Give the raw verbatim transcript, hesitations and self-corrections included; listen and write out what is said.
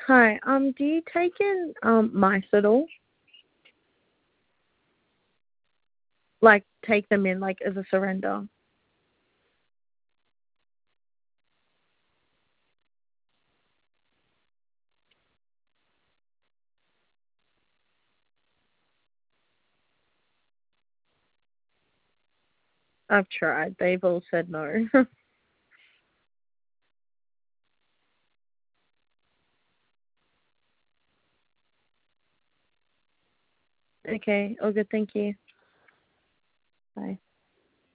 Hi. Um, do you take in um mice at all? Like take them in like as a surrender? I've tried. They've all said no. Okay, all good. Thank you. Bye.